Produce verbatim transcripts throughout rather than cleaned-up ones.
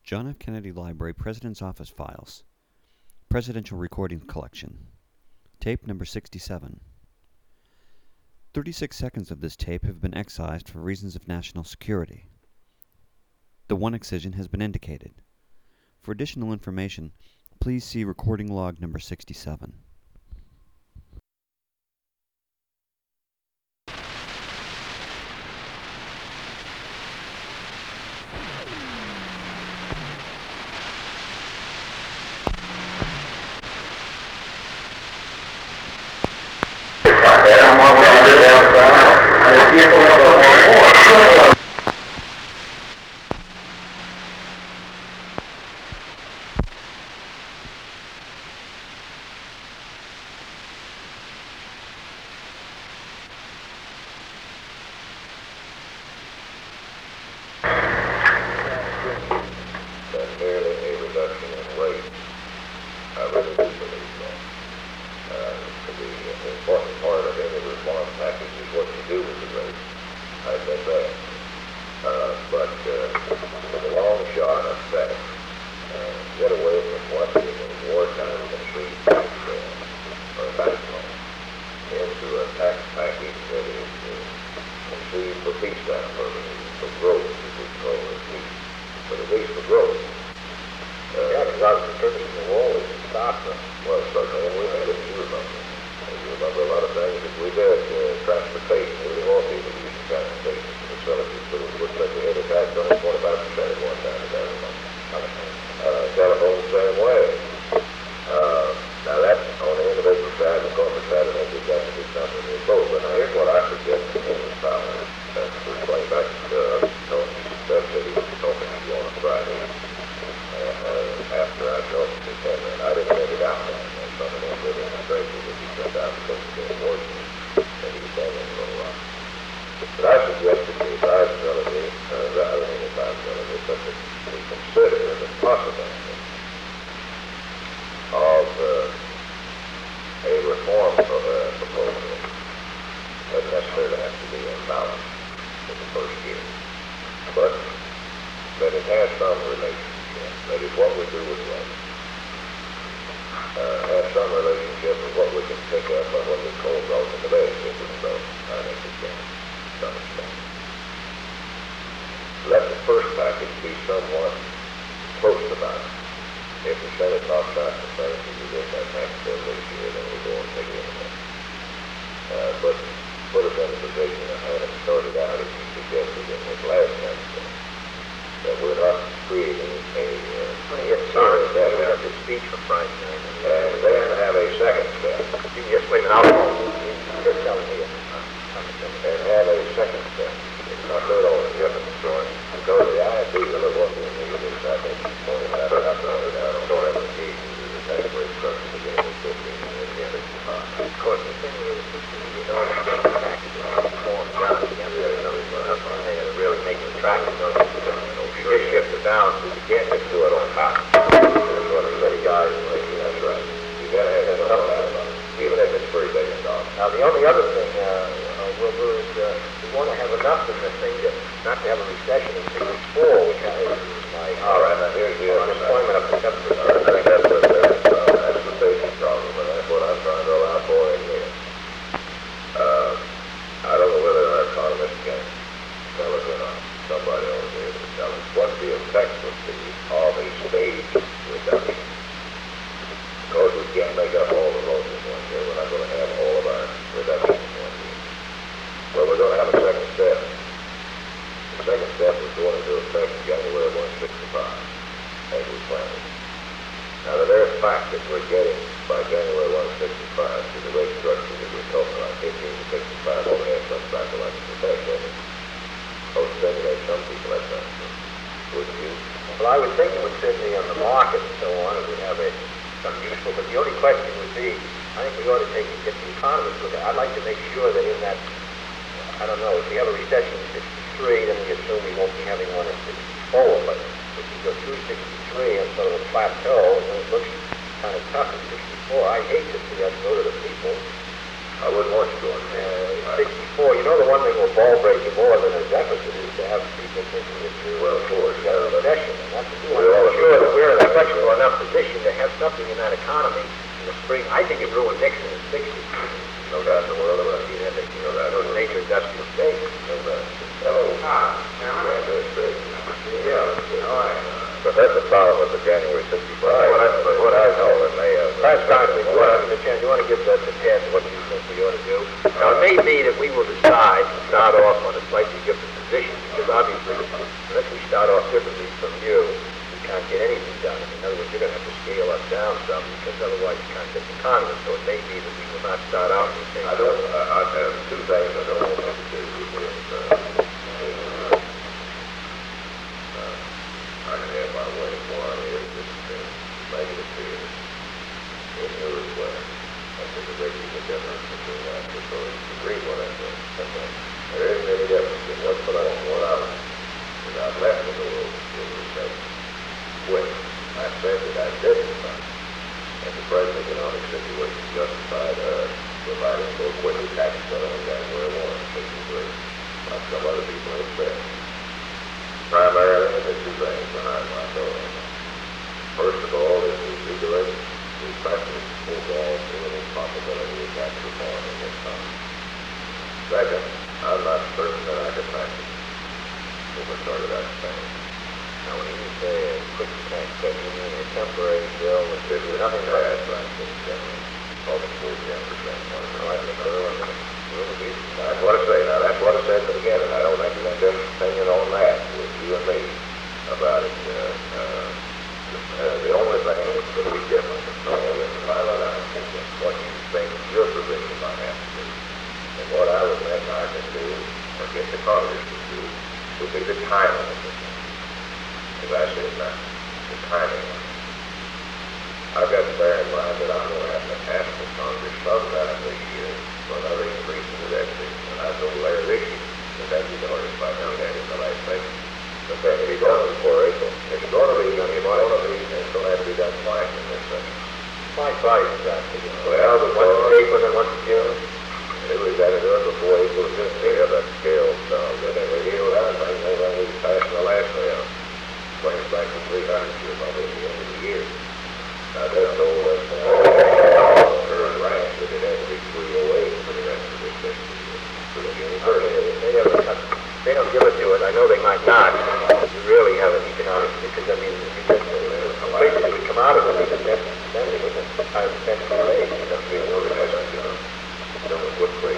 John F. Kennedy Library President's Office Files. Presidential Recording Collection. Tape number sixty-seven. thirty-six seconds of this tape have been excised for reasons of national security. The one excision has been indicated. For additional information, please see recording log number sixty-seven. sixty-four, you know the one thing will ball break you more than a deficit is to have people thinking that you're well forward, you got a recession, and that's what we want to make sure that we're in a flexible enough position to have something in that economy in the spring. I think it ruined Nixon in the sixties. No doubt in the world about it. You know, that was major industrial state. No doubt. Oh, ah, yeah, all right. But that's the problem with the January sixty-five. What I, but what I know in May of... Last time, we want to, Jan, you want to give that to Ted what you think we ought to do? Now, it may be that we will decide to start off on a slightly different position, because obviously, unless we start off differently from you, we can't get anything done. In other words, you're going to have to scale us down some, because otherwise you can't get the economy. So it may be that we will not start out with the same... I don't... Uh, I have two things I don't want to do with uh, I can have my way. One is this uh, negative fears in your request. I think there's a big difference between that. So it's agree with that. There isn't any difference in what's put on what I was. Because I've left the world in respect. When I said that I didn't find, and the present economic situation justified uh, providing more quickly tax cut on January first, sixty-three, like some other people expect. Primarily, there's two things behind my door. First of all, is the vigorous, the practice overall any possibility of tax reform in this country. Second, I'm not certain that I can practice if I started out Spain. Now, when you say a quick tax cut, you mean a temporary bill with there's nothing bad practice generally, all the full ten percent. That's what I say. Now, that's what I said at the beginning. I don't think you're going to have an opinion on that with you and me about it. Uh, uh, uh, the only thing that's going to be different is what you think your position might have to do. And what I would think I can do, or get the Congress to do, would be the timing of this. As I said now, the timing of it. I've got to bear in mind that I'm going to have to ask the Congress sometime this year for another increase in the deficit. And I told Larry this year that that'd be the hardest fight I've had in the last session. But that will be done before April. It's going to be, it's going to be, it's going to have to be done twice in this session. Twice, twice, exactly. Well, the one in April and one in June. It was got to do it before April fifteenth. Yeah, that scale, so then they healed out. I think they only passed the last round. Brings back to three hundred years by the end of the year. Now, there's no current range that it has to be three oh eight for the rest of this fiscal year. They, they don't give it to us. I know they might not. You really have an economic, because I mean, basically we come out of it with a spending with a high spending rate. You know, we know that that's no good rate.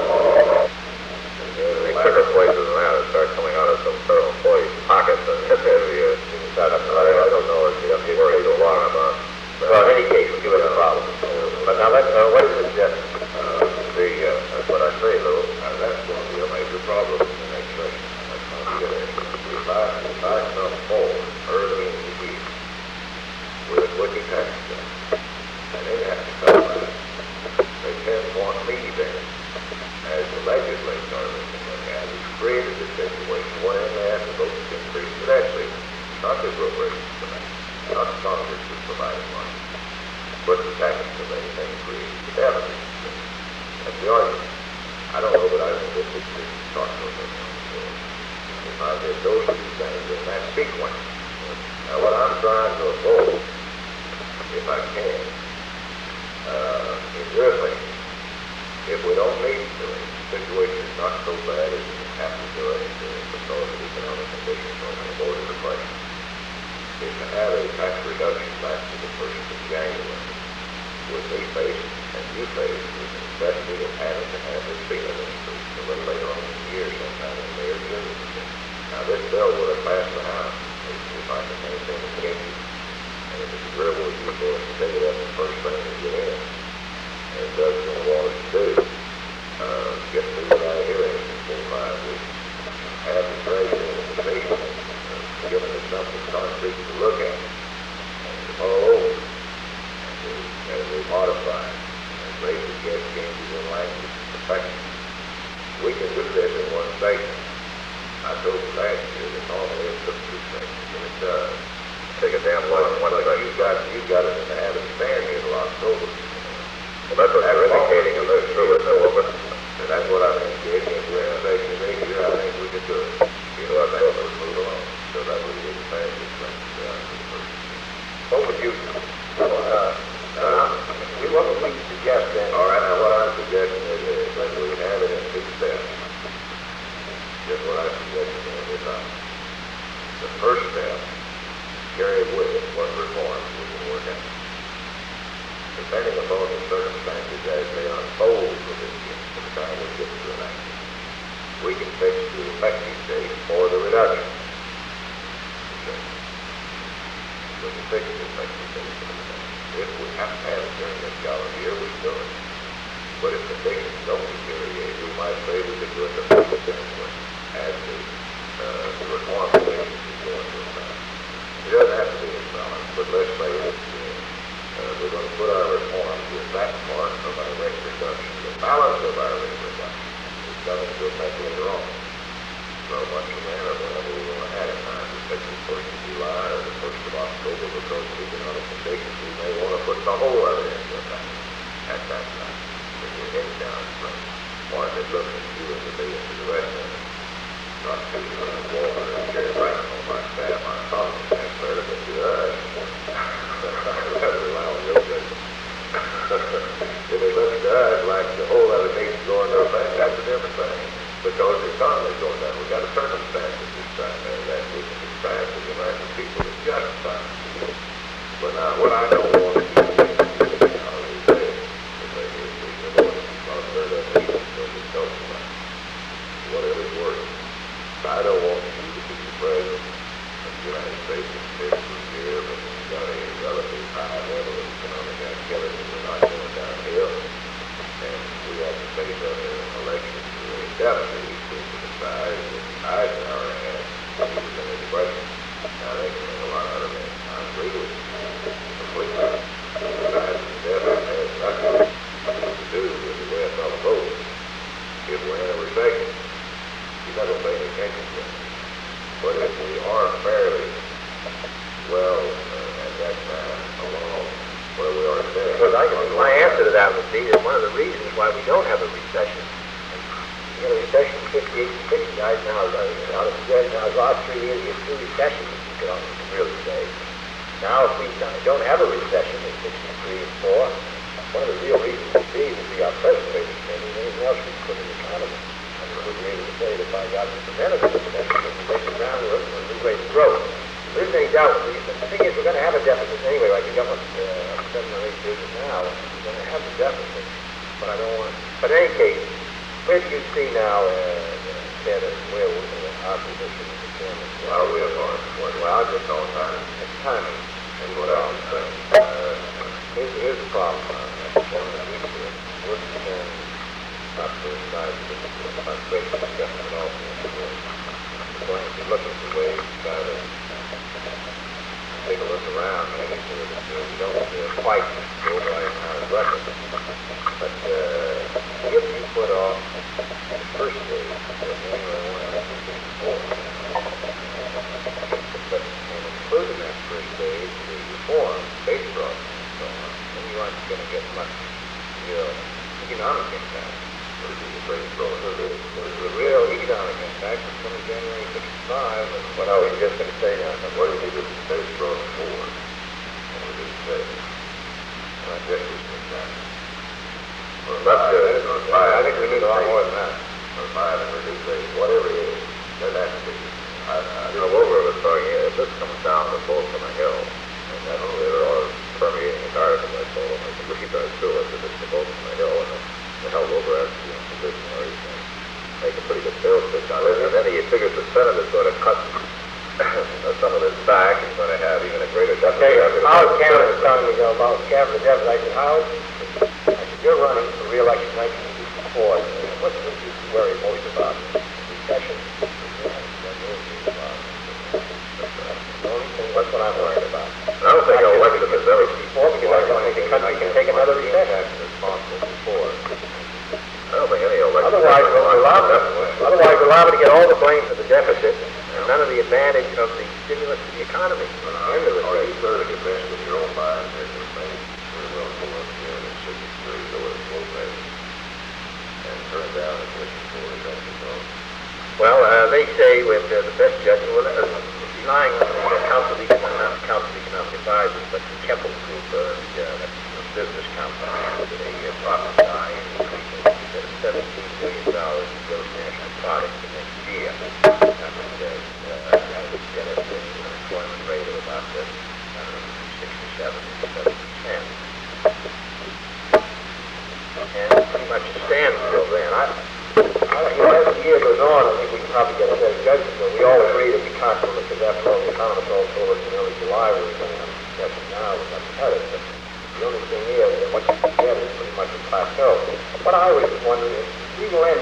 They quicker places around and start coming out of some federal employees' pockets and every I don't know if you have to worry so long about. Well, in any case, we'll give it a problem. But now, let, uh, what is it that, uh, the, uh, that's what I say, though, uh, that's going to be a major problem in the next session. That's going to be an issue. If I, if I come forward early in the year with a quickie tax cut, and they have to come back, they tend to want me then, as the legislature can look at, it's created a situation where they have to vote to increase the debt ceiling. Not the appropriations for that. Not the Congress is providing money. But the tax of anything created the deficit. That's the argument. I don't know, but I think this is the talk about that. If I did those two things in that sequence, now what I'm trying to avoid, if I can, uh, is your thinking. If we don't need to do it, the situation is not so bad as we have to do it because of economic conditions on the border of the place. Is to have a tax reduction back to the first of January would be faced, and you face, with the necessity of having to have this ceiling increase a little later on in the year sometime in May or June. Now this bill would have passed the House if I can maintain the committee. And if it's agreeable with you for us to take it up the first thing to get in, and it does what we want us to do, uh, get through without hearings in four or five weeks, have the trade in the station, giving us something concrete to look at, and to mull over, and to modify, and raise the guest changes in language and perfection. We can do this in one station. I told you last year that normally it took two sections, and it does. Take a damn long one. But you've got, you've got it in the habit of fix it, make it fix it. If we have to have it during this calendar year, we do it. But if conditions don't deteriorate, we might say we could do it the first anyway, as the, uh, the reform conditions is going to effect. It doesn't have to be in balance, but let's say it's, uh, we're going to put our reforms with that part of our rate reduction, the balance of our rate reduction. It's coming to effect later on. So much of that, or whatever we want to add in mind, we take the first of July or the first of October because of economic conditions, we may want to put the whole of it into effect at that time. If we're heading down from market looking at you as a big into the rest of it. Not to uh, Walter and Jerry Brown on my staff, my colleagues, that's better than to us. I'd rather rely on your judgment. If they look at us like the whole other nation's going to effect, that's a different thing. Because the economy's going down. We've got a circumstance at this time, and that we can expect the American people to justify. But now, what I don't want to do is, I always say, is that if we can avoid it, because they're the people that we talk about, whatever's working. I don't want you to be the president of the United States in fifty years, but we've got a relatively high level of economic activity. We're not going downhill, and we have to face up an election. Definitely, we should decide that Eisenhower had he was in the depression. Now, they can make a lot out of it. I agree with you completely. Besides, the deficit has nothing to do with the death on the vote. If we're in a recession, you're not going to pay any attention to it. But if we are fairly well uh, at that time along where we are today. Because I, my answer to that would be that one of the reasons why we don't have a recession. You know, recession in fifty-eight and sixty, Eisenhower, out of Eisenhower's last three years, he had two recessions, you could almost really say. Now, if we don't have a recession in sixty-three and four, one of the real reasons would be would be our present rate of spending and anything else we put in the economy. I mean, we'd be able to say that by God, we prevented the recession and we laid the groundwork for a new rate of growth. There isn't any doubt. The thing is, we're going to have a deficit anyway, like the government, uh, seven or eight years now. We're going to have a deficit, but I don't want to. But in any case, where do you see now, uh, Ted, uh, where we uh, our position as the chairman? Well, we have our support. Well, I just don't time. It's timing. And what else? Uh, here's, here's the problem. Uh, chairman, we should, we're concerned not to decide to about great discussion at all. We're going to be looking for ways to try to take a look around, making sure that uh, we don't uh, fight over our record. But uh, if you put off the first stage of January first, nineteen sixty-four, but and include in that first stage the reform, base growth, and so on, then you aren't going to get much real economic impact. What is the base growth? What is the real economic impact is coming January sixty-five, and What I was just going to say now, what did you do the base growth for? And we didn't say. And I guess we should say. Or That's five, good. or five, I think we need a lot more than that. Or five, and reduce rate, whatever it is, that has to be. I, I, You know, what we were talking here, this comes down the both from a hill, and that's oh, there are permeating the article I told them, I said, look, you guys do it, that it's the both from a hill, and the hell over at the position where you can make a pretty good sales pitch on it, and then he figures the Senate is going to cut some of this back, he's going to have even a greater deficit. Okay, Howard Cameron was telling me about Cameron the deficit. I said, Howard, I said, you're running for re-election in nineteen sixty-four. What's what you worry most about? Recession? That's what I'm worried about. I don't think I'll elect him as ever before because I don't think the country can take another recession. Responsible before. I don't think any election. Otherwise, we're liable. Otherwise, we're liable to get all the blame for the deficit and none of the advantage of the stimulus to the economy. Are you clearly convinced with your own mind that was made pretty well for us here in sixty-three, go with a full base, and turn down in sixty-four, is that your vote? Well, uh, they say with uh, the best judgment, well, uh, relying on the Council of Economic, Council of Economic Advisors, but the Keppel Group, uh, the, uh, that's the business council, with a uh, profit eye increasing to seventeen billion dollars in gross national product the next year. That would, uh, uh, that would get us an unemployment rate of about uh, sixty-seven, seventy percent. And pretty much a standstill then. I, I, you know, as the year goes on, I think we can probably get a better judgment, but we all agree that we can't do it because after all, the economists all told us in early July we were going to have a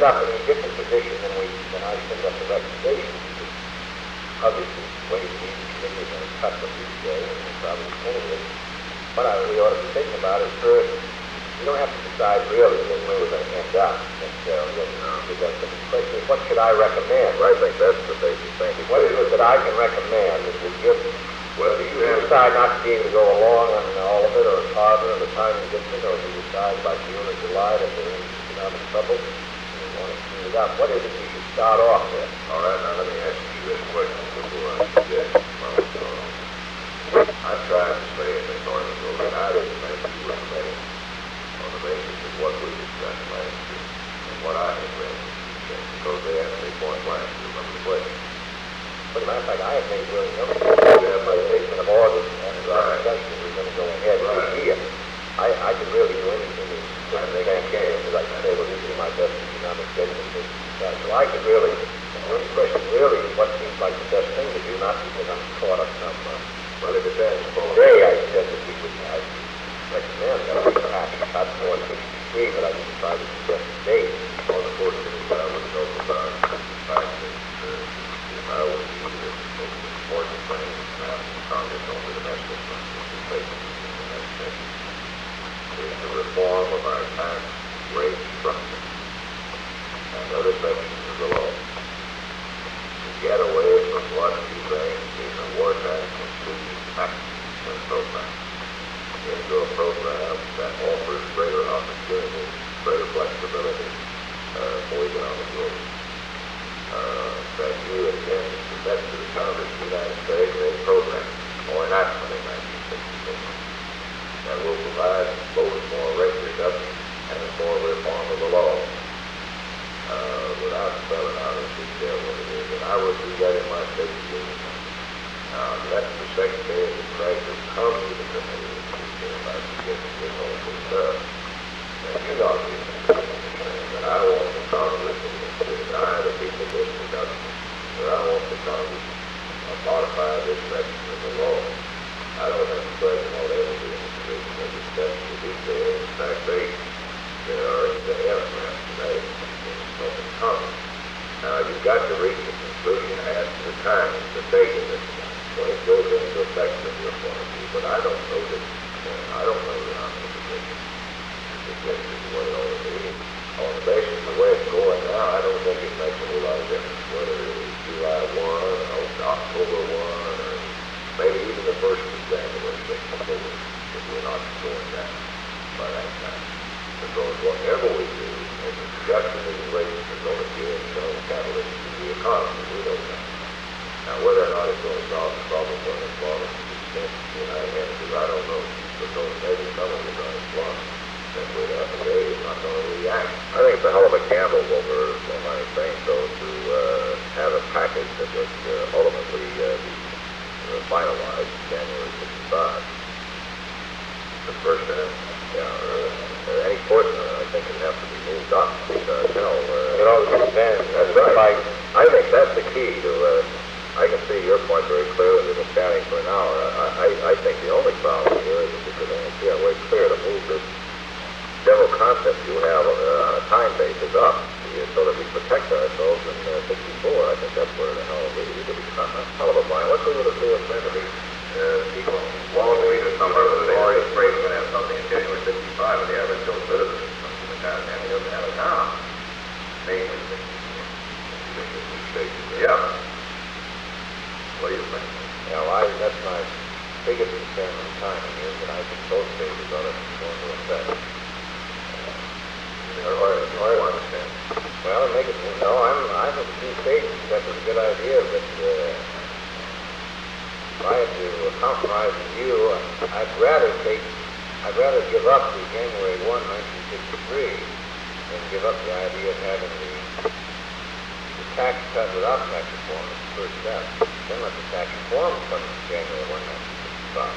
up in a different position than we, than I send up the recommendation. Because obviously, Ways and Means Committee is going to cut what you say, and we'll probably finish it. What I really ought to be thinking about is first, we don't have to decide really where we're going to end up necessarily. The question is, what should I recommend? I think that's the basic thing. What is it that I can recommend that would give, Well, do you you have decide not to be able to go along on all of it, or part of it, or the time is different, or do you decide by June or July that we're in economic trouble and we want to clean it up? What is it we should start off with? All right, now let me ask you this question before I suggest my thought. I tried to say in the article that I didn't think you were saying on the basis of what we discussed last year and what I had read, because they asked me point blank to remember the question. As a matter of fact, I have made really no you have my statement of August and the Right. discussion we're going to go ahead Right. this year. I, I could really do anything in I think I can. because I can say, well, this is my best economic judgment. This is that. So I could really, the only question really is what seems like the best thing to do, not because I'm caught up some, uh, Well, it depends upon... today I said that we would, I recommend that we pass cut four sixty-three, but I didn't try to suggest a date. On the fourteenth, I would go about the fact that uh, if I would be the most important thing now Congress on the domestic front, which is basically the next session, is the reform of our tax rate structure and other sections of the law to get away from what you think is a war tax and student tax program into a program that offers greater opportunity, greater flexibility uh, for economic growth. Uh, that you intend to submit to the Congress of the United States a program or enactment in nineteen sixty-four that will provide both for rate reduction and for reform of the law uh, without spelling out in detail what it is. And I will do that in my state union. Now, let the Secretary of the Treasury come to the committee in detail about getting this all cleaned up. And you know, that I want the Congress to deny the people this reduction, that I want the Congress to modify this section of the law. I don't have the President on every position of discussion to do there. In fact, they, they are in the aircraft today in the Congress. Now, you've got to reach a conclusion as to the time, the date of this when it goes into effect from your point of view. But I don't know that, uh, I don't know that I'm in a position to suggest it the way it ought to be. On the basis of the way it's going now, I don't think it makes a whole lot of difference whether it is July first or October first or maybe even the first of January sixty-four if we're not going down by that time. Because whatever we do, a reduction in rates is going to give some catalyst to the economy. We don't know. Now, whether or not it's going to solve the problem when it's brought to the extent the United States, I don't know. Because maybe some of it is blocked. That we're not today is not going to react. I think it's a hell of a gamble over so many things, though, to uh, have a package that would uh, ultimately uh, be uh, finalized in January sixty-five. The first time, yeah, uh, any portion of it, I think, would have to be moved up. Uh, you know, uh, it always depends. That's right. I think that's the key to. Uh, I can see your point very clearly. We've been chatting for an hour. I, I, I think the only problem here is that because I don't see a way clear to move this general concept you have uh, on a time basis up uh, so that we protect ourselves in uh, sixty-four. I think that's where the hell we need to be. A hell of a mind. What's we going to do in terms of these uh, people? Wall Street or somewhere where they're already afraid we're going to have something in January sixty-five and the average Joe citizen is something like that. And he doesn't have it now. Mainly sixty-four. Yeah. What do you think? You know, I, that's my biggest concern on timing is that I think both stages ought to go into effect. Or, or, or I understand. Well, make it, you know, I'm, I'm of the two stages. That's a good idea, but uh, if I had to compromise with you, I'd rather take, I'd rather give up the January first, nineteen sixty-three than give up the idea of having the, the tax cut without tax reform as the first step. Then let the tax reform come in January first, nineteen sixty-five.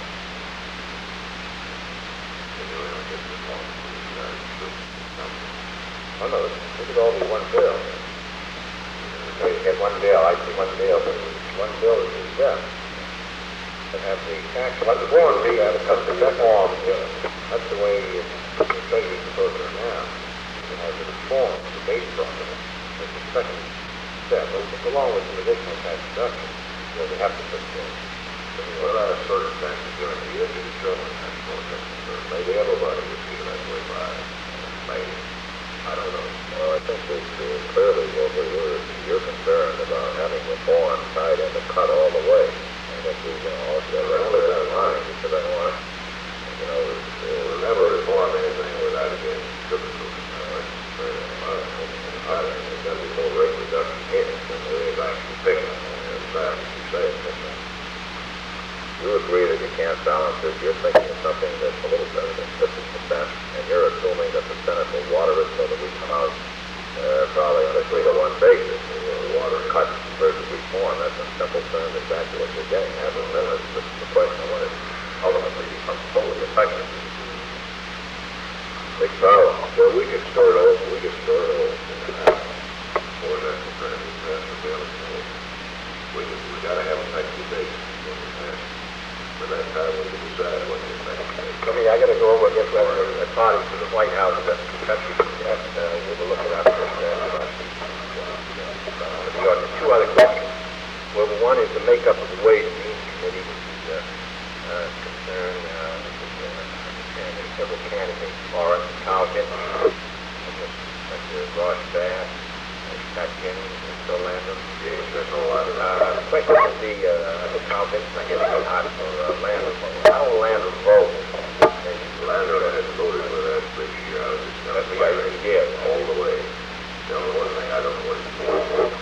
Oh no, this could all be one bill. So you get one bill, I see one bill, but one bill is a step. And have the tax, one form, you have a custom form, yeah. That's the way the Treasury's supposed to now. to have it formed, the base problem. That's the second step. But along with the additional tax deduction, you know, they have to put forth. What about a circumstances during the year to determine that process? Maybe everybody would feel that way by May. I don't know. Well, I think that uh, clearly what we were, you're concerned about having reform tied in the cut all the way. I think we can all get that only that in mind because I don't want to, you know, uh, remember reform anything without it being sugar-coated. I think there's got to be more rate reduction in it than there is actually picking on the other side, as you say it. You agree that you can't balance it. You're thinking of something that's a little better than fifty percent, and you're assuming that the Senate will water it so that we come out uh, probably on a three to one basis. Uh, water cuts versus reform. That's in simple terms exactly what you're getting at. And then it's just the question of when it ultimately becomes fully effective. Big power. So we could start over. We could start over. Or that's the kind of responsibility. We we got to have effective dates. By that time, we can decide what the effective date. I mean, I got to go over and get ready a party to the White House. That's country. Yes, uh, we were looking at this. Uh, uh, the two other questions. Well, one is the makeup of the Ways and Means Committee, which is uh, uh, concerned. Uh, and there's several candidates: Lawrence Calvin, Mister Ross Bass, Pat Jennings, and Phil Landrum. James, there's a lot of Uh, the question is the uh, Calvin. I guess it's hot for uh, Landrum. How will Landrum vote? Landrum has voted for that this year. I was just going That's to the guy who did. all the way. The only one thing I don't know what he's for.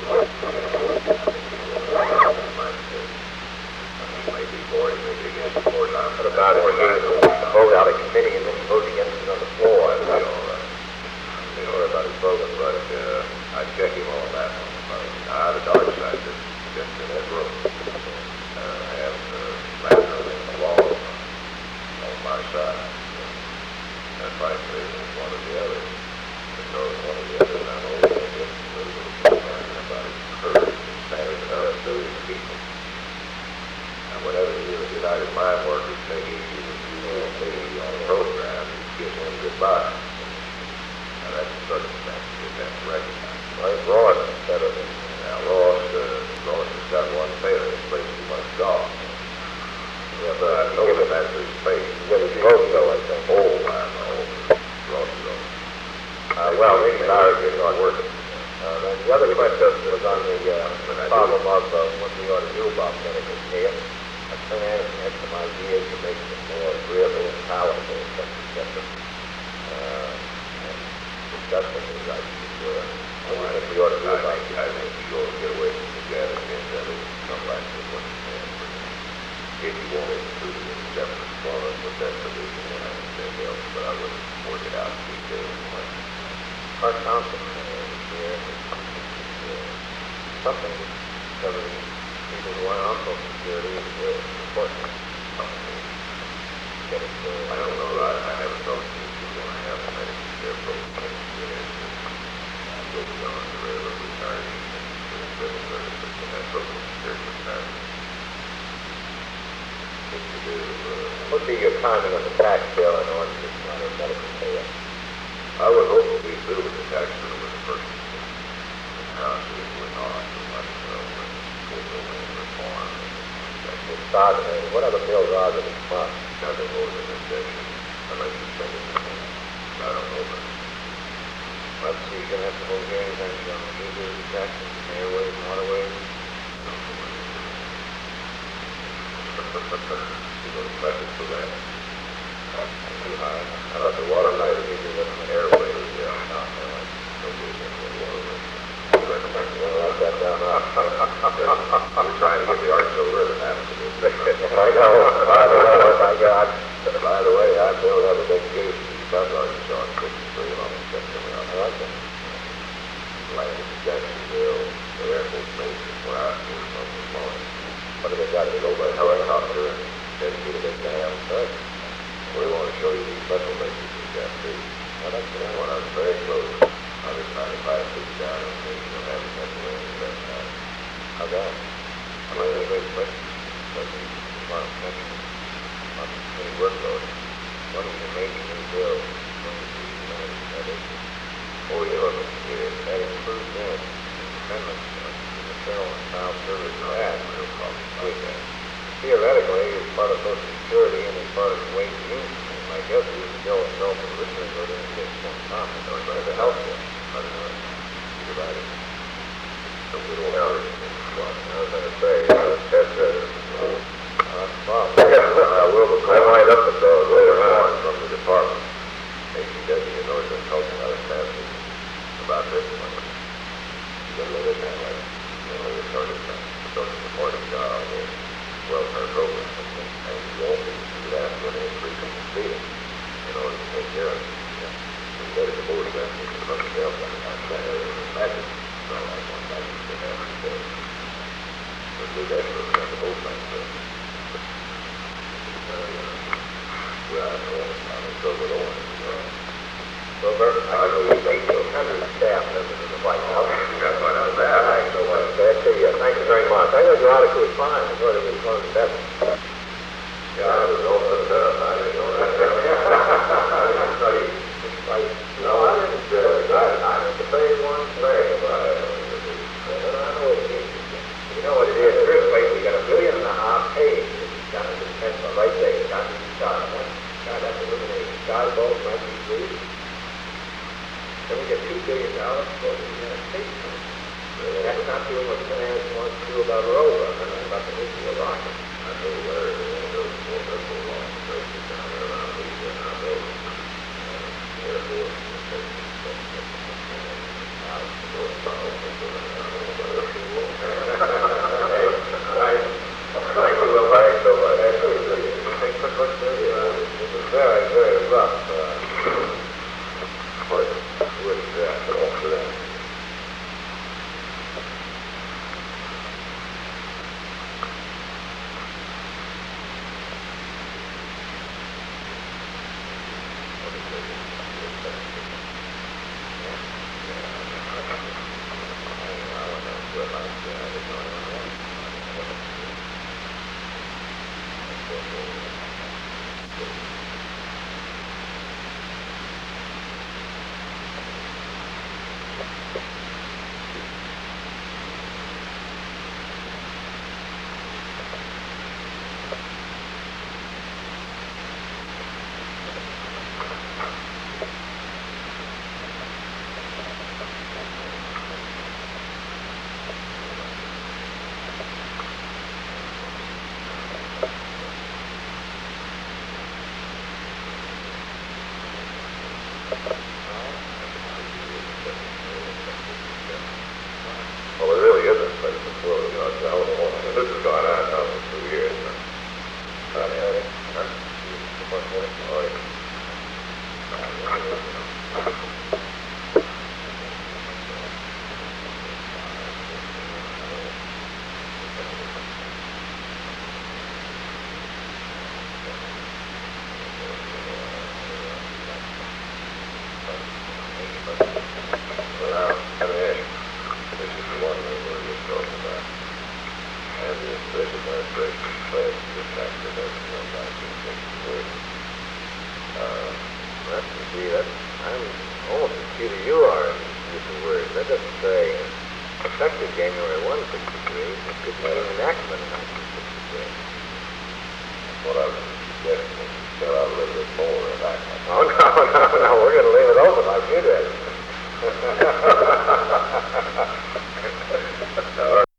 He may be for it, he may be against it. What about if he vote out of committee and then he votes against it on the floor? I'd be all right. I'd be all right about his voting, but uh, I'd check him on that one. Now, the dark side is just in that room. Uh, I have uh, Landrum and the law on my side. And frankly, one or the other. Because one or the other, and I'm always going to get a little bit concerned about his courage and standing up to his people. And whenever he was United Mine Workers, they gave you the on the program, you kiss him goodbye. Now, that's a circumstance you just have to recognize. Well, Ross instead of him. Now, Ross, uh, Ross has got one failure. He's played too much golf. Yeah, but I know that that's his face. Well, he's voting though, I think. Oh, I know. Ross is on. Uh, well, maybe Larry is not working. Uh, then the other question was on the uh, problem of uh, what we ought to do about medical care. I sent Anderson had some ideas to make it more agreeable and palatable, et cetera, et cetera. Uh, and discussing these ideas were, what do you think we ought to do about it? I think you ought to get away from the gathering and then come back to what you can. If you want it included in the separate forum with that provision, then I understand else, but I wouldn't work it out in detail. Our council uh, here is uh, something covering people who are on Social Security is uh, important. Get it, uh, I don't know, I, I haven't talked to you when I have a medical care program. I go beyond the railroad retirees and the civil service and that Social Security retirement. What to do, uh, what would be your timing on the tax bill in order to on our medical care? I would hope that we build the tax bill with the first House if we're not, but uh, we'll go in reform. We'll start, uh, what other bills are there this month? Nothing more than this session, unless you send it to me. I don't know, but Let's see, you're gonna have to hold hearings on the New Jersey taxes, airways, waterways. you go to budget for that. Too high. I thought the water line would be with an airways, yeah. No, no, I don't believe in the waterways. Write that down. We're trying to get the arts over it and absolutely. I know, by the way, oh my God. By the way, I still have a big case in South Arkansas on fifty-three on the second I like that. Landed in Jacksonville, the Air Force Base is where I was from this morning. What do they got to go by helicopter and dedicated it down? But we want to show you these special bases we've got too. Well, that's the one I was very close. I was trying to buy a seat down and they don't have it that way at that time. How about? I mean, there's a great question. But we want to mention on any workload. One of the major new bills is going to be limited to that issue. Oh, yeah, look, yeah, that includes that. Amendment, uh, the Internal and Child Service Act, real problem with that. Theoretically, as part of Social Security and as part of the wage union, my guess is Bill and Bill for listeners are going to get some comment on the health care. I don't know. You're right. So we don't have it. Well, I was going to say, uh, that's a uh, problem. I will, but I might up with those later on from the department. A C W and Northern Health and other passes about this one. You can live it that way. You know, you're starting to social supporting job or welfare program. And you won't be able to do that when they increase in speeding in order to take care of it. So you got to divorce that and you can else on that. That's it. So I want that to get that every day. So do that for the whole thing. Yeah, I know. I'm so good on it. So, Bert, I know we have eighteen hundred staff members in the White House. You got to find out that. I so much. That's it. Yeah, thank you very much. I thought your article was fine. I thought it was one of the best. Yeah, I was open to that. I didn't know that. I didn't study. No, I didn't do it. I didn't debate one thing. I know what it is. You know what it is? First place, we got a billion and a half paid. It's down to the pencil right there. It's down to the star. God, that's eliminating sky balls, might be free. Then we get two billion dollars for the United States. That's not doing what finance wants to do about Rover, and about the nuclear rocket. I know where they want to build more missile launch bases down there around Louisiana, I know. Air Force, thank you, Will. Thanks so much. It was very, very rough. Uh, with that, all for that. Well, there really isn't such a flow, you know, California. This has gone on now for two years. Not having, huh? Oh, yeah. Well, I mean, this is the one that we're just talking about. And the this administration pledged to tax reduction on nineteen sixty-three. Uh, that's, see, that's, I'm almost as cute as you are in use of words. That doesn't say effective January first, sixty-three. It could be an enactment in nineteen sixty-three. That's what I was suggesting. Fill out a little bit more enactment. Oh, no, no, no. We're going to leave it open like you did. All right.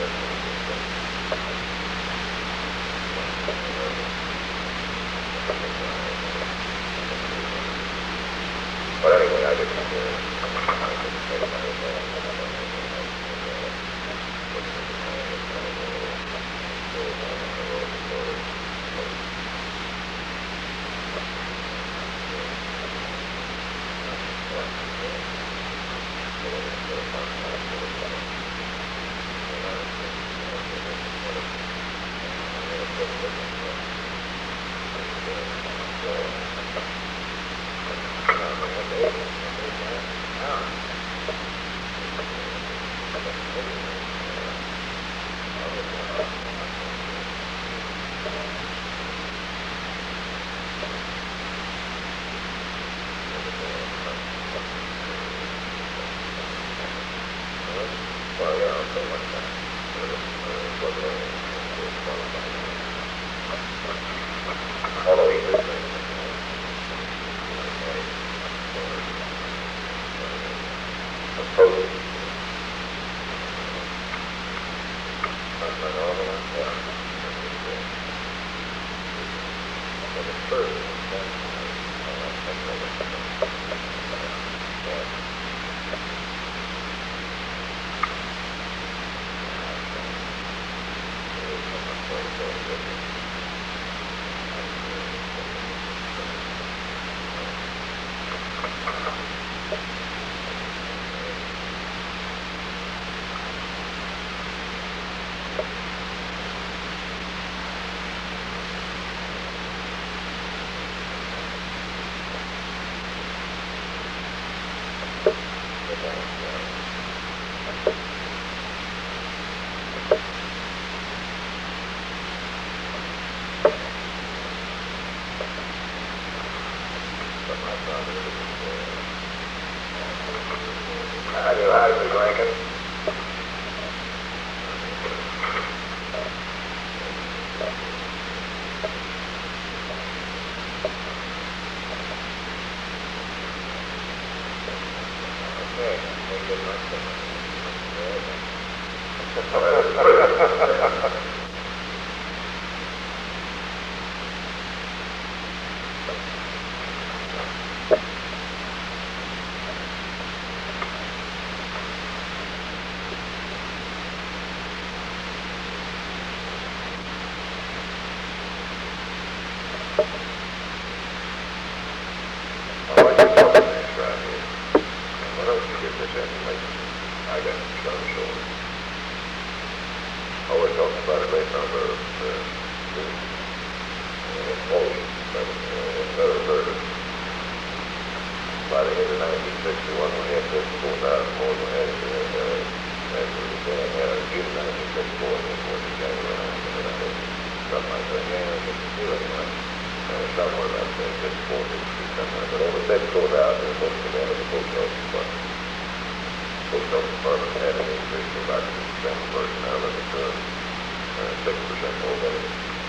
But anyway, I didn't, uh, I didn't say about it. Well, yeah, I'll say like that. Although he did say, suppose, that's my normal one, yeah. Well, the first, that's, How do you, how do you drinking? Okay, make it like that. I got some sort. I was talking about it later on the, the, the, the motion, but, uh, never heard of it. By the end of nineteen sixty-one, we had fifty-four thousand more than we had, uh, after the, uh, June nineteen sixty-four, and then fourth of January, something like that, yeah, fifty-two anyway. Uh, somewhere about there, fifty-four, fifty-two, something like that, but over fifty-four thousand, and most of them was the post office department. Post office department had an increase of about two percent of personnel, and it's, uh, uh, six percent more than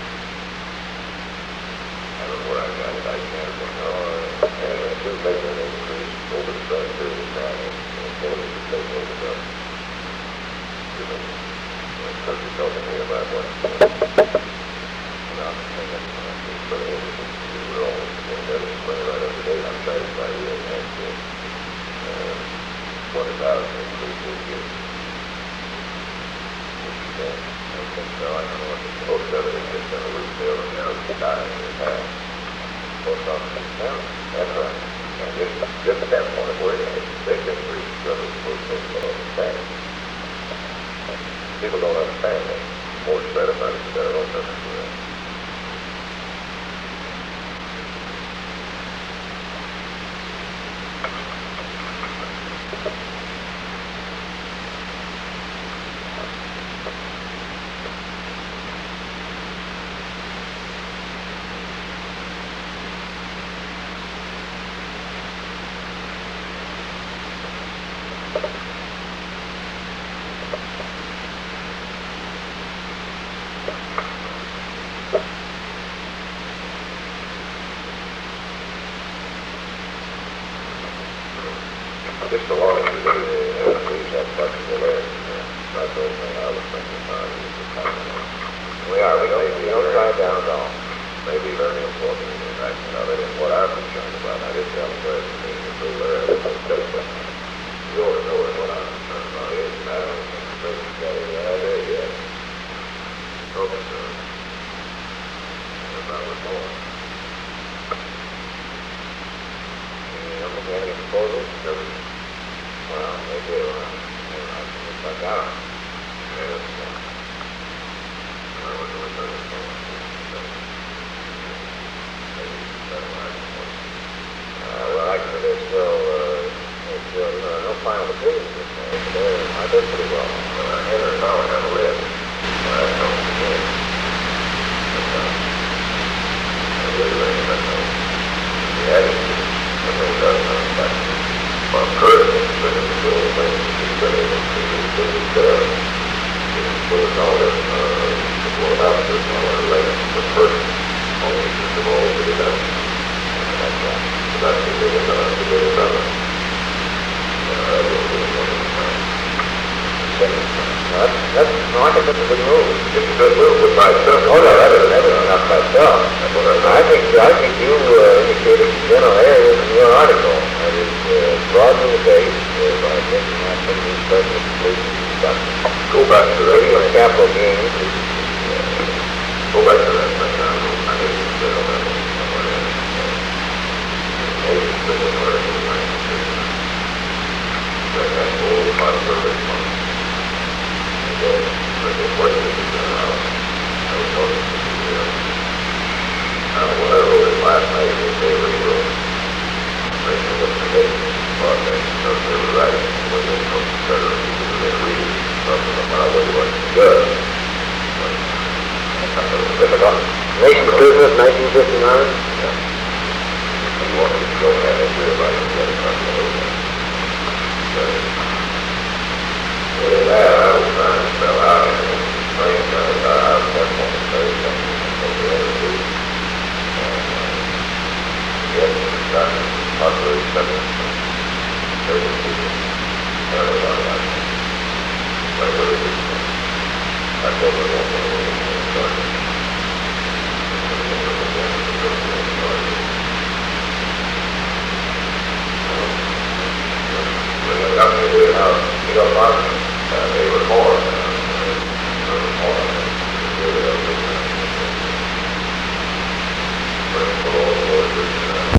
I don't know where I got it, I can't remember. Uh, and a two percent increase over the same period of time, and then it was taken over the, you know, because you're talking here about what, you know, I'm thinking, uh, but it was, we were all, and that was running right up to date, I'm satisfied with it, and, uh, twenty thousand increase this year. Which is, uh, I think so, I don't know what the most of it is, just in a retail, and now it's dying in the past. Post office is down, that's right. And just, just at that point where it has big increase, so it's supposed to go understand. People don't understand that. The more spread about it, the better off they're going to. Well, actually, there's still, uh, there's still, you know, no final decision been made, but they're, I did pretty well. Uh, Henry and I would have a list. Well, that's not the beginning. But, uh, I really think that's all. The attitude, I think that's not that. Well, Kurt is going to do the thing. He's going to do the stuff. He's put us all this, uh, before about this, all our later, the first, only just of all to be done. That's right. That's the biggest, uh, the biggest, uh, uh, we'll do it one at a time. Second, that's, that's, no, I think that's a good move. It's a good move with myself. Oh, no, that is, that is not myself. That's what I thought. I think, I think you, uh, indicated the general areas in your article. That is, uh, broaden the base, uh, by making that some of these special solutions and stuff. Go back to that. Maybe on capital gains. Uh, go back to that, but, uh, I think it's still, uh, maybe it's still in order to find the system. But that's all part of the response. And then, but the question is, uh, I was talking to the, uh, uh, what I wrote it last night was they rewrote. They said, what's the date? Well, they, they were right. When they come to federal, people, they read something about what it was good. But, I thought it was difficult. Nation Business, nineteen fifty-nine? Yeah. You want me to go ahead and do it right and get it done. Well, that I was trying to spell out and explain to them about how much more to say something what we had to do. And, uh, yes, it's got possibly seven, thirty people. And it was on that. But what is it? I told them one thing when we started. When the company did it out, you know, Mark, uh, they were more, uh, they were more, uh, they were, uh, but it's all over, uh,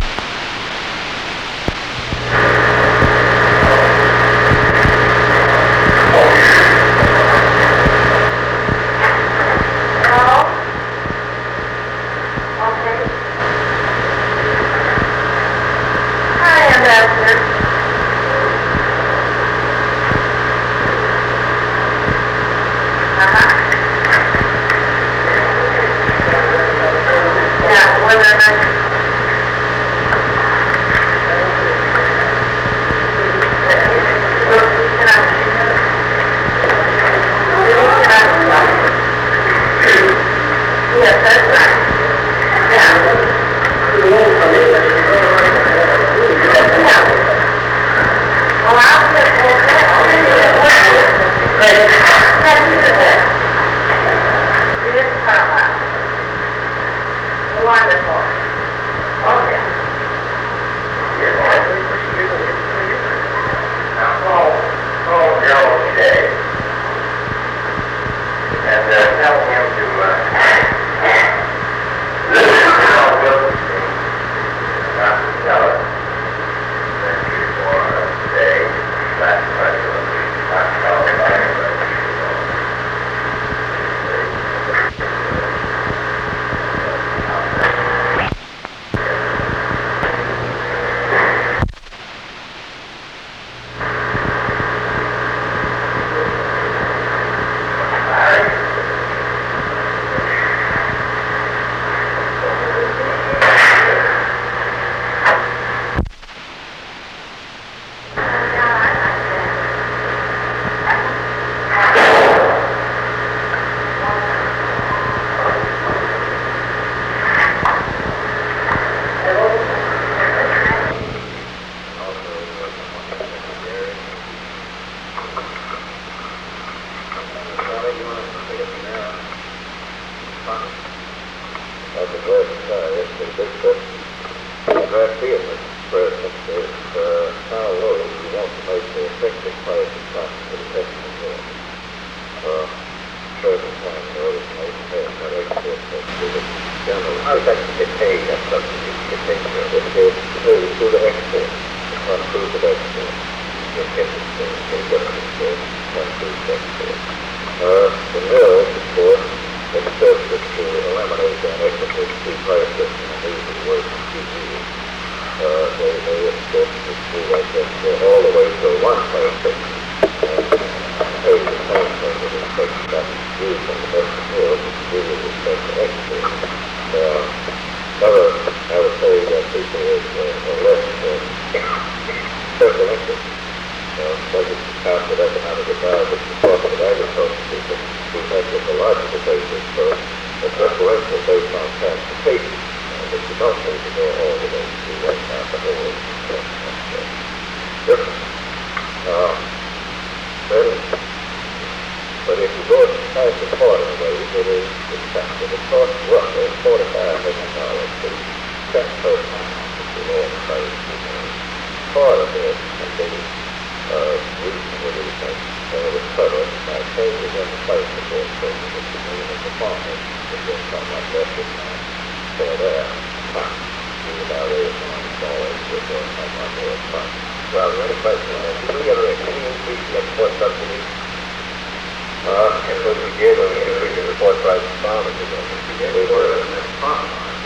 Uh, the mills, of course, insisted to eliminate that equitable two-player system and use the word T V. Uh, they, they insisted to like that go all the way to a one-player system and pay the same thing with respect to that used in the best mills as you do with respect to export. Uh, other, I would say that people with uh, are less uh, special interest. Uh, budget passed with economic advisors, the Department of Agriculture, people who make it a logical basis for a differential based on transportation, uh, but you don't need to go all the way to right now the whole uh, different. Uh, then, but if you go to past the quarter ways, it is expensive. It costs roughly forty-five million dollars to set per pound, if you know the price. Part of it can be uh, reasonably uh, recovered by changes in the price of those things, which is mean that the farmers will get something like that this time for their time. Even though they are always get doing something like their time. Well, the other question is, did we ever any increase the export subsidy? Uh, and what we did when we increased the export price of farmers again, we did it for the farm line.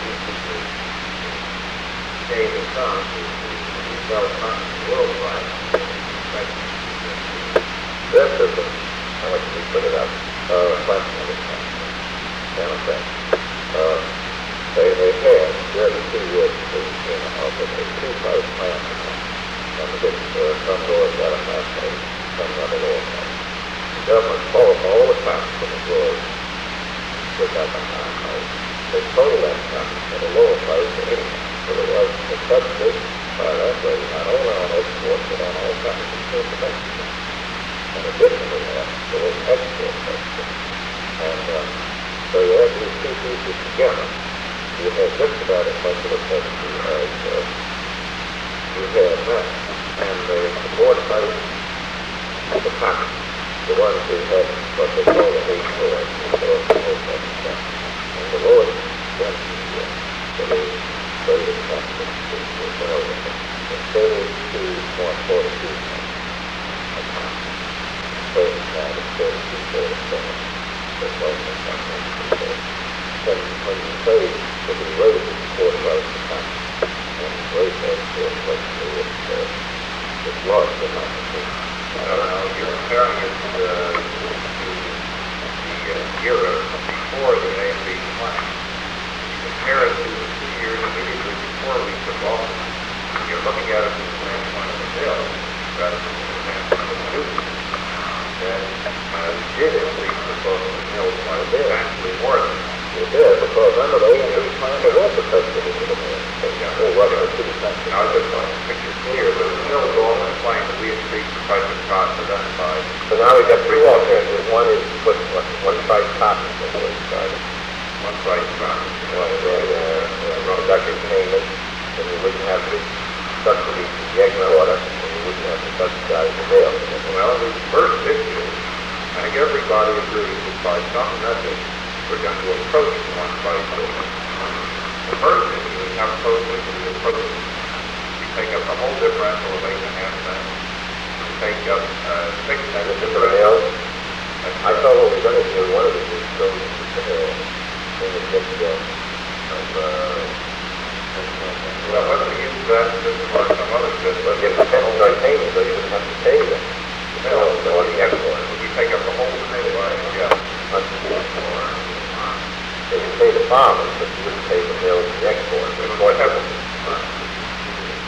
Save the farm, we sell farmers worldwide. This system, how much we put it up, uh, question of it, down effect. Uh, they, they had very two years in office, a two-price plan. Some of it, uh, some doors got a high price, some got a lower price. The government bought all the cotton from the growers, which got the high price. They sold that cotton at a lower price than anything. So there was a subsidy by that way, not only on exports, but on all cotton consumed domestically. And additionally, uh, there was export subsidy. And uh, so you add these two pieces together, you have just about as much of a subsidy as uh, you have now. And the support price of the cotton, the ones who had what they call the base floors, and the lowest density, uh, the trading cotton, is thirty-two point four two a pound. Trading cotton is thirty-two point four seven. That's why it's not so when, when you trade, it is rated at support price of cotton. And rate export price is uh, it's large enough to Uh, you're comparing it uh, to the uh, era before the A M B plan. You compare it to the two years immediately before we took office. You're looking at it from the standpoint of the bill rather than from the standpoint of the duty. And uh, we did increase the cost of the mills quite a bit, actually more than that. it did, because under the A M B plan, there was a subsidy to the man. Yeah. Oh, well, it's pretty subsidy. Now, I just want to make it clear that the mills all claim that we increased the price of cotton identified. So now we've got three alternatives. One is to put one, one price cotton in the way started. One price cotton. One is then uh, production payment, and we wouldn't have to subsidy the export, and we wouldn't have to subsidize the mail. Well, the first issue, I think everybody agrees that by some method we're going to approach the one price system. The first issue is how closely do we approach it. We take up the whole differential of eight and a half cents. We take up uh, six cents And this is the differential. mail. I thought what we were going to do, one of the things go to the in the next bill of uh, Well, whether we use that system or some other system, but if the penalty start paying, so you wouldn't have to pay them. the mill, So on the export. we take up the whole thing, yeah. They can pay the farmers, but you wouldn't pay the mills and the export. We The would export have doesn't.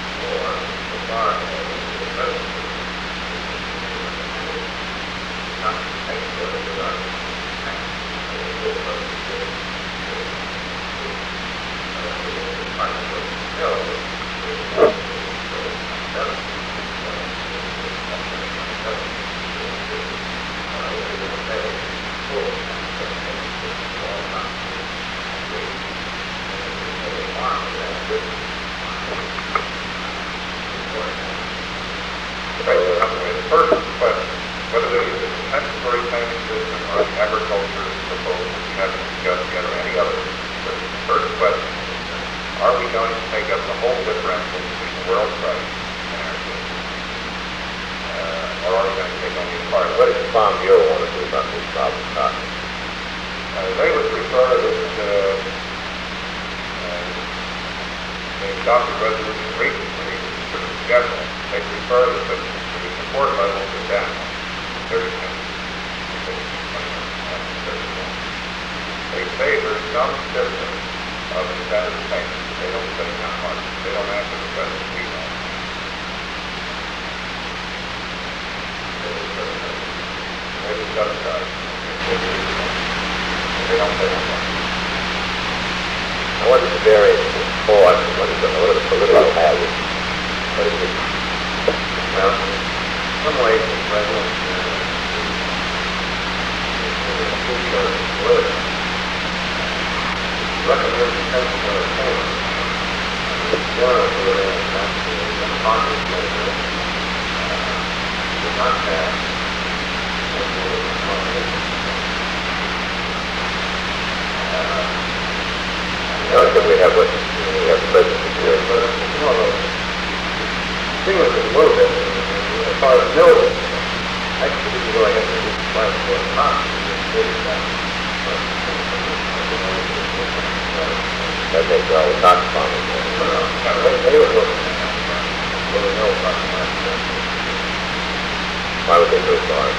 Okay, the first question, whether they use a compensatory payment system or the agriculture proposal we haven't discussed yet or any other. But the first question is, are we going to take up the whole differential between the world price and our system? Uh, or we're already going to take on these parts. What does the Farm Bureau want to do about this problem, Doc? Uh, they would prefer that uh, uh, they adopted resolution recently, which is general. They prefer that the, the support levels are down thirty cents. They favor some system of incentive payments. They don't say how much. They don't ask for the federal fee. Maybe subsidized. They don't say how much. Now, what is the variance for? What is the, what are the political values? What is it? Well, in some ways, the president uh, recommends the principle of payment. It's generally for the Congress measure does not pass. No, because we have what we have the president here. But it's more of a distinguish it a little bit as far as millions. Actually, you go ahead and apply it for a cost. That makes all the tax farmers. They would look at that. Well, they know about the Why would they go so hard?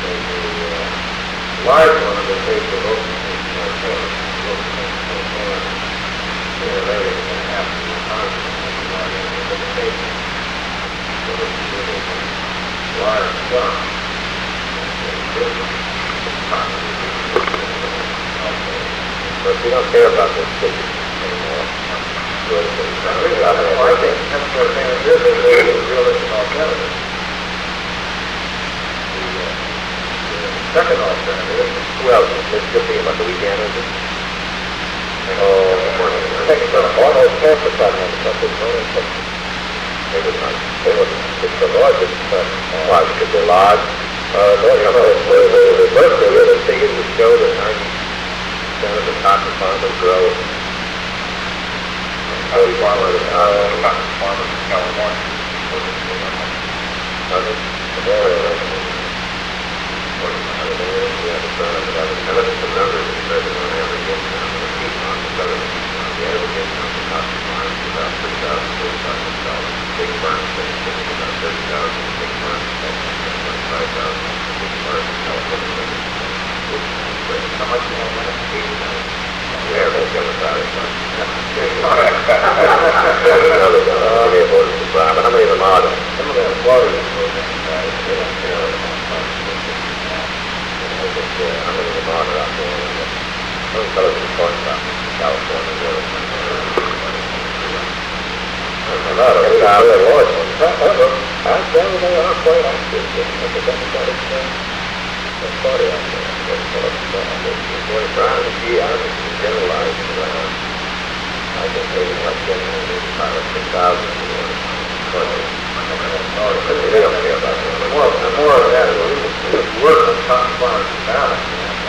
The large one, they pay for local things more famous. Local things more famous. Sooner or later, it's going to happen in the Congress. But the state, so it's really large sum. But if we don't care about this city anymore, good. Well, I think that's what I'm saying. There's a realistic alternative. The second alternative, Well, it's just thinking about the weekend, is it? oh, Almost half the time on the country is only Texas. They would not, they would, it's the largest, uh, why, because they're large? Uh, no, you know, the, the, the first they really figured would show that ninety percent of the cotton farmers grow. cotton farmers, uh, cotton farmers in California. Hundred, the area, yeah, the sun, I look at the numbers, it says on average income, the peak on the southern peak on the average income of cotton farmers is about three thousand, four thousand dollars. Big farms, it's about thirty thousand, big farms, twenty-five thousand, big farms in California. How much you want to pay? Yeah, that's got about it. Another one, uh, maybe about it, but how many of them are there? Some of them Florida programs, guys, they don't care about I think, uh, how many of them are there out there? Some fellows are talking about California, there. A lot of them are very large ones. However, I tell you, they are quite active. It's a democratic party out there. Boy, Brown and G. Adams is generalized around. I think maybe like ten, maybe five or six thousand. They don't care about that. the more, the more of that, we work on cotton farmers in balance.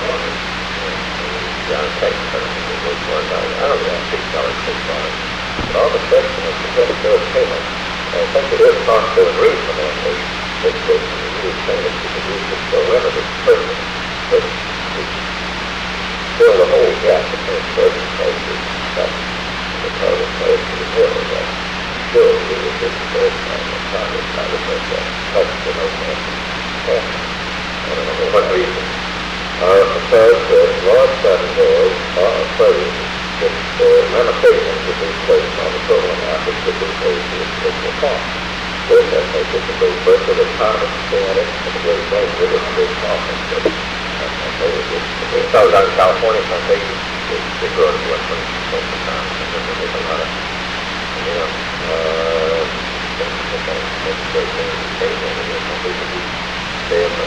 John Texas, I don't think they work for it. I don't know, six dollars, six dollars. But all the question is the best bill payment. I think it is possible and reasonable. They, they, they, they say that you can use this for remedy person. But it's still the whole gap between certain places that the total place to the bill that still the efficient person and the Congress side of it that helps the no man. I don't know for what reason. Uh, because the large cotton mills are afraid that the limitations will be placed on the total amount which could be paid to the individual cost. So that makes it the very first of the common standard and the very main with it big profit. It sells out in California, some places, they grow to what, twenty percent of the time, and then they make a lot of, you know, uh, things that they make a great thing to pay them, and then they can be there, but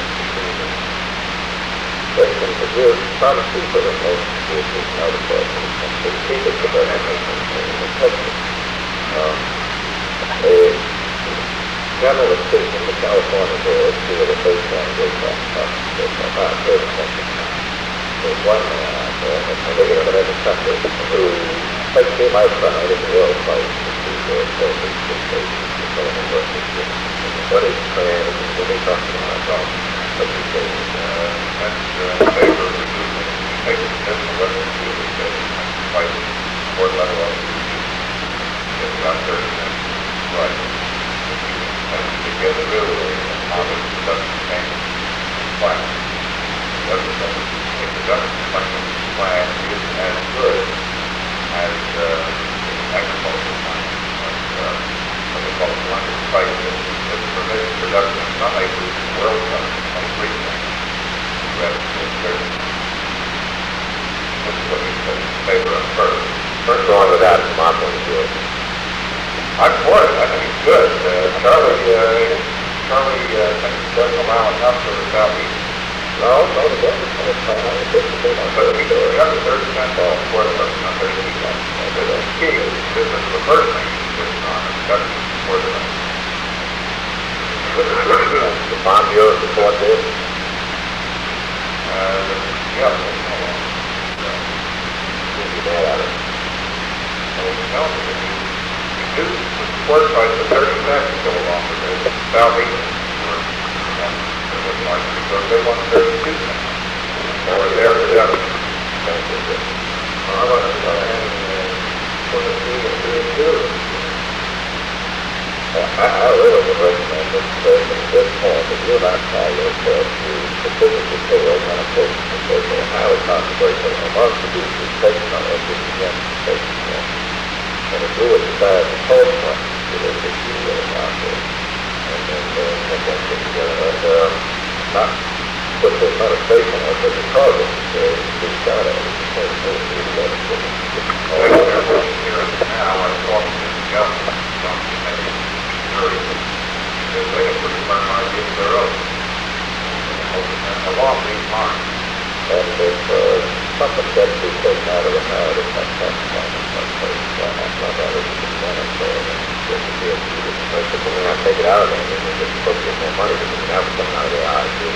but can produce some people that most produces out of that, and so keep it to their effective. Um, a general decision the California board to the baseline rate of about thirty percent. There's one man out there, and they're going to have a country who takes him outside in the world price to see their service. What is plan? What are they talking about? What you say? Uh, that's uh, in favor of reducing, take the potential weapons to the fight support level of the it's about thirty cents. Right. And to get rid of the common production tank plan. The other thing, the production plan is as good as uh, the agricultural plan. Like, uh, what they call it, blended pricing. This permits production of some acres in world cup of free things. Rather than certain. This is what we say in favor of first. What's wrong with that from my point of view? I'm for it. I think it's good. Uh, Charlie, uh, Charlie uh, thinks it doesn't allow enough for the southeast. No, no, the government has planned on it. But we do it up to thirty cents off for the not thirty cents. The key is this is the first thing you should on production for the The Farm Bureau support this? uh, yeah. We'll be mad at it. No, if you reduce the support price to thirty cents to go along with it, southeast would like to because they want thirty-two cents. Or their production. I'm going to go ahead and put it through and do it too. I, I really would recommend this person at this point that you not call yourself to specifically pay those limitations because they're highly controversial among producers taking on it with the taking on. And if we would decide to post one, it would be really out there. And then uh, put that shit together and uh, not put this limitation on but because of the reach out at it. So it's really really beneficial. Like they're working here now, I talked to the government from the jury. They're waiting for the firm ideas of their own. And along these lines, And if uh, something that we take out of the matter, it's not that kind of place. Well, that's not that it's just one of the just to be able to do it. But when I take it out of there, then we're supposed to get more money because we have to come out of there. I do.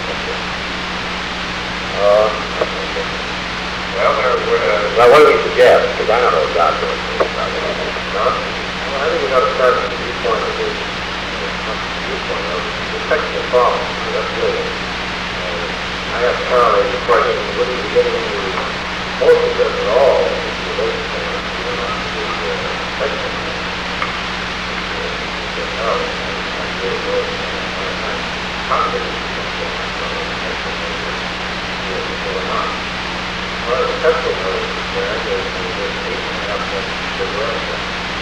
Uh, well, there were, uh, now, what do we suggest? Because I don't know what God's doing. No? Well, I think we got to start from the viewpoint of the viewpoint of the technical problem. That's really I have Charlie the question, what are you getting into most of this at all? Those things, you know, the section. Well, the petrol notice is there, there's eight and a half cents per direction.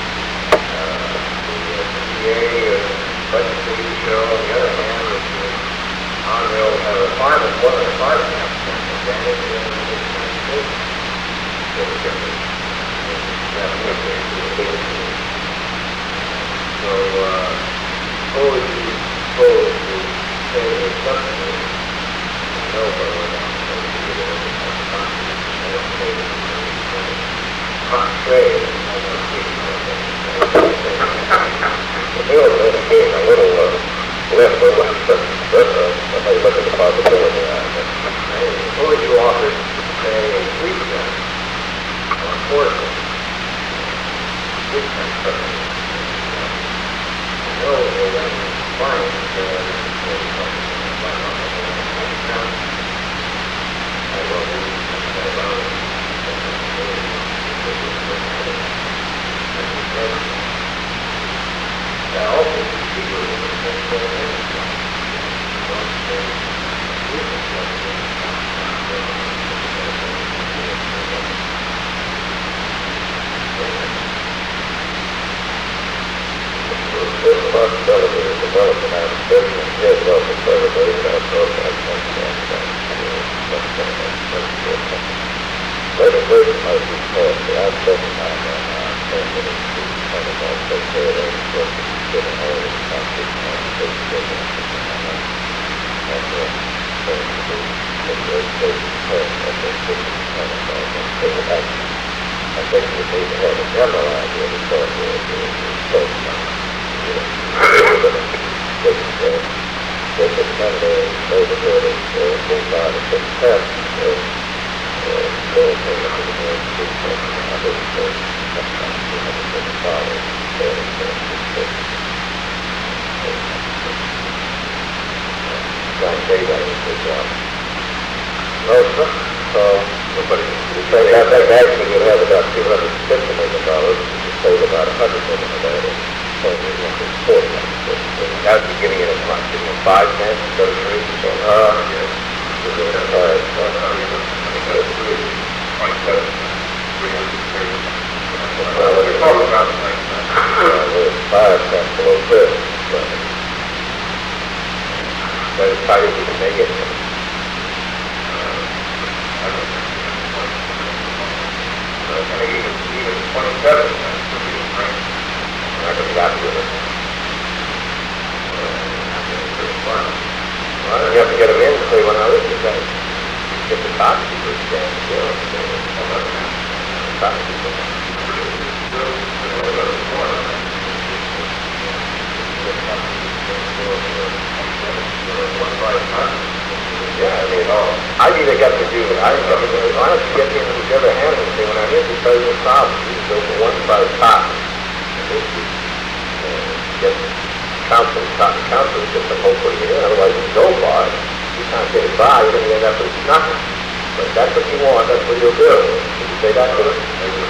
The C D A budget figures show, on the other hand, is on-rail have a five and one and a five and a half percent advantage in the transportation. So the difference is that much to the bigger team. So, uh, suppose you propose to pay a subsidy, I know where we're going to get it over the country, I don't pay it in hot trade, I don't see it. The bill is indicating a little, uh, lift, but but but uh, look at the possibility of it. Suppose you offered to pay three percent or four percent. Three percent subsidy. I know they then find that I will be that also cheaper than the possibility of developing our business is open for everybody to have programs like that. Legislation might be passed, but I'm taking my mind now. I'm saying that it's kind of all take care of those questions, getting all of the constitutional legislation. And then, so, the legislation passed, I think this is kind of all going to take it back. I think we need to have a general idea of what we're doing. Focus on it. You know, this is uh, this is kind of a neighborhood of uh, full time and six ten. So, uh, so it's a little bit more street and I think it's sometimes we have a bit of power. So, it's No, sir. So, Nobody. you say that, that actually you'll have about two hundred fifty million dollars, you save about a hundred million of that, and so you're going to four million. That's beginning at what? Giving them five cents instead of three? So, Uh, yeah. you're going to have, uh, Twenty-seven, three hundred thirty. well, We're talking about like uh, there's five cents below this, but that is tight as we can make it. I think even, even twenty-seven cents would be a frank. I'm not going to be happy with it. Well, you have to get them in and say, well, now this is that. Get the top people to stand still. Top people. Yeah, I mean, oh, I've either got to do it. I, I mean, why don't you get in whichever hand and say, when I'm in, because there's a problem. You just go for one side of top. Get council, top council system, hopefully, you know, otherwise you go far. You can't get it by, you're going to end up with nothing. But if that's what you want, that's what you'll do. Did you say that to them?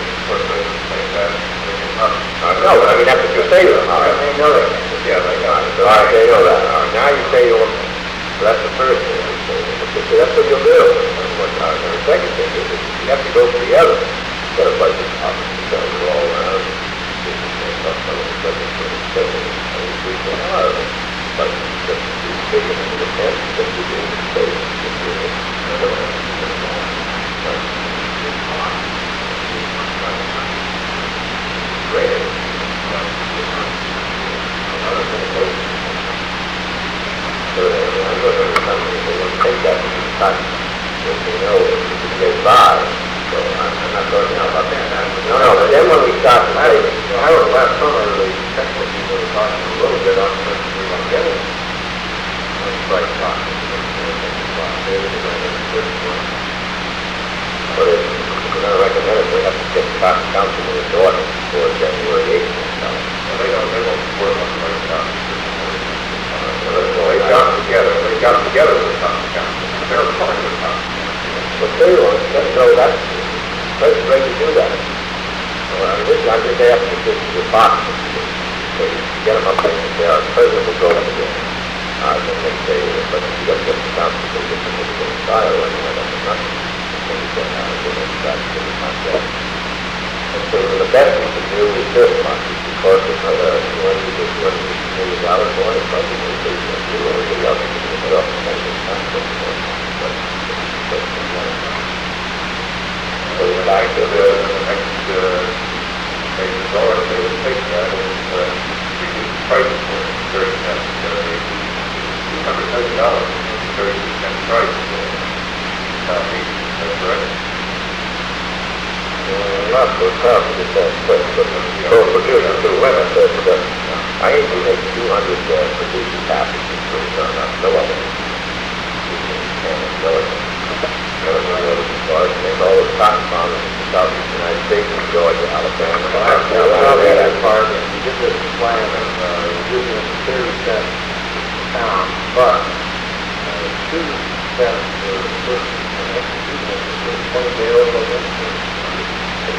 No, but I mean, that's what you say to them. All right, they know that. Yeah, they got it. All right, they know that. All right, now you say to them, so that's the first thing. So that's what you'll do. And the second thing is, if you have to go for the other, you got to budget up. You got to go all around. No, no, but then when we start to say, I was last summer, the technical people were talking a little bit on what we were getting. Right, talking. But if we're going to recommend it, we have to get the county council to endorse it for January eighth. They don't, they won't work on the right job. They got together, they got together with the county council. They're part of the county council. But they won't, so that's, that's great to do that. Well, I'm just, I'm just asking this to the box. So you get them up there and say, our president will go in again. Uh, then they say, but you got to get the council to get the political style, and you know, that's nothing. So you say, uh, then they start to get the contract. And so the best we can do is this much, because it's, uh, you want to do two hundred fifty million dollars more, it's probably going to be, you know, everything else you can do it up, and that's the contract. So the fact that the next, uh, maybe the dollar, they would take that and, uh, reduce the price for thirty cents, uh, two hundred million dollars, thirty cent price, uh, southeast, is that correct? Not so tough to get that quick, but for producers who women, but I ain't gonna make two hundred uh, producers happy. No, no, no other. No other. No other. There's all the cotton farmers in the southeast United States, in Georgia, Alabama. I'll be that part, and you get this plan of, uh, reducing it to thirty cents a pound, but, uh, two cents for the first, the next two cents for twenty bales of it. Uh,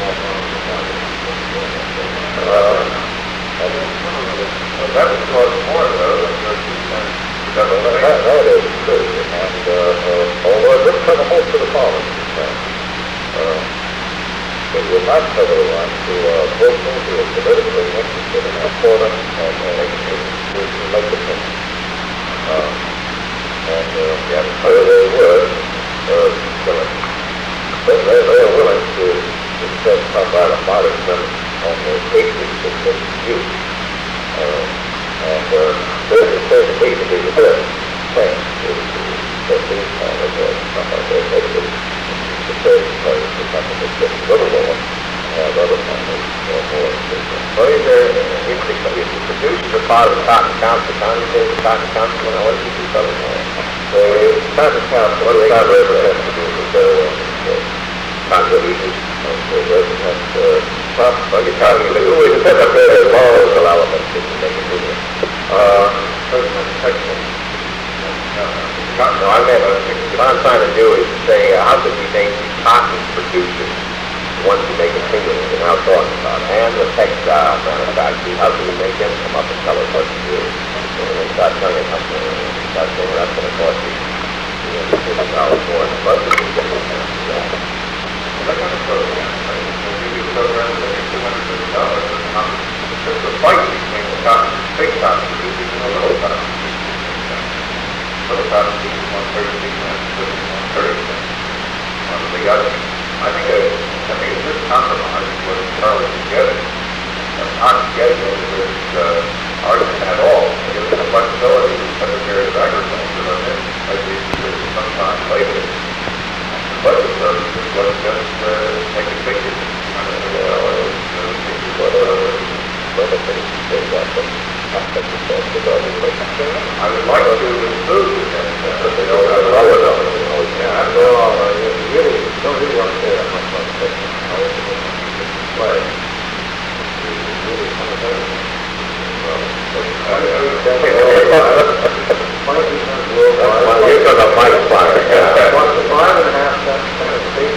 That would cost more though, than thirty cents. that, that is true, and, uh, uh, although it does cover most of the farmers, uh, it will not cover the ones who are vocal, who are politically interested in our quota, and, uh, to make the thing. Uh, and, uh, yeah, so they would, uh, but they, they're willing to, to set up out a modest limit on the acreage that they use. Uh, and, uh, there's a certain need to be the best thing to, to set these kind of, uh, stuff like that. They could, the third place or something that's just a little more, and other farmers, uh, more. Well, is there, if the, if the producers are part of the cotton council, the county says the cotton council, you know, what do you do about it? The cotton council, what does that represent to do with the, uh, contributions of the residents, uh, well, you're talking about, we can put up there as long as allowable to make it do it. Uh, President Texas, uh, No, I meant, uh, what I'm trying to do is say, uh, how can we make these cotton producers, the ones who make the singles we're now talking about, and the textile manufacturers, how can we make them come up and tell us what to do? And when they start telling us something, we start saying, well, that's going to cost you, you know, fifty dollars more in the budget, we get this kind of that. That kind of program, I mean, we'll give you a program that's like two hundred fifty dollars, there's a fight between the cotton, big cotton producers and the little cotton producers. Little cotton producers want thirty-six cents, one thirty cents. Um, they got, I think, a, I think a good compromise is what Charlie is getting. Uh, not getting into this uh, argument at all. Gives the flexibility of the Secretary of Agriculture on this, as we do sometime later. The budget services was just uh, take a picture. I mean, you know, uh, But, uh, but I think they got some aspects of that, the budget, like, I would like to include that, uh, but they don't have a dollar though, you know, yeah, yeah, that's so, all. uh, you really, you don't really want to pay that much on the but really, kind of better. Well, twenty percent worldwide. Well, you're talking about my supplier, yeah. Five and a half cents kind of state.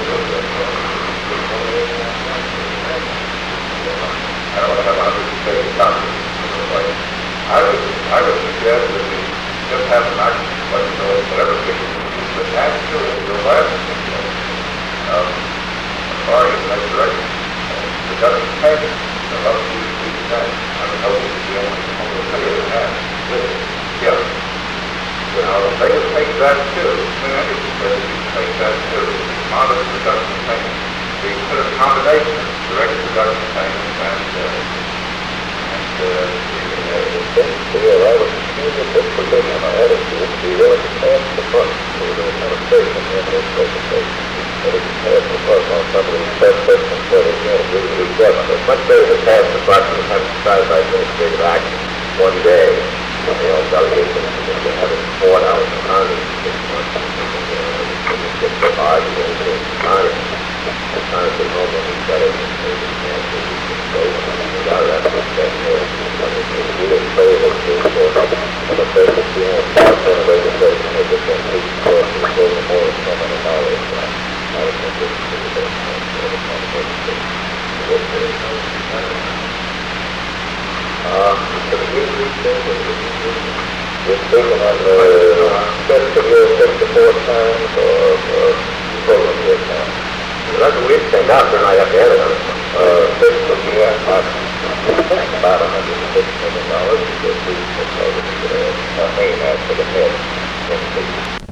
I don't have a hundred and fifty copies. I would, I would suggest that we just have an action, flexibility, whatever figure, but add to it your last opinion, um, as far as the next direction. It doesn't take it, the love you do that. I would hope it would be only, only a figure and a half. Yeah. Now, they would take that too. I mean, I think they would take that too. Modest reduction of payments. We put a combination of direct reduction of payments and, uh, and, uh, Yeah, I was using this position, I had it to be willing to pass the buck for the administration and the administration. But if you pass the buck on some of these suspects and said, you know, really, really good. It's much better to pass the buck than have to decide by administrative action one day. You know, delegation, and have it fought out in Congress six months. Get so hard, you know, it's Congress. Congress is home when we got it, and we can't do it. So, we got it, that's what that is. We didn't play it as good for on the first of the year, and the legislation, they just went to the court, and we gave them more than seven hundred dollars. I was going to do it. Uh, the music thing, we're speaking on the fifth of your fifth to fourth times, or, or program year time. That's a weird thing, not for night after the other. Uh, fifth of year, about a hundred and fifty million dollars, because we, uh, aim at for the head.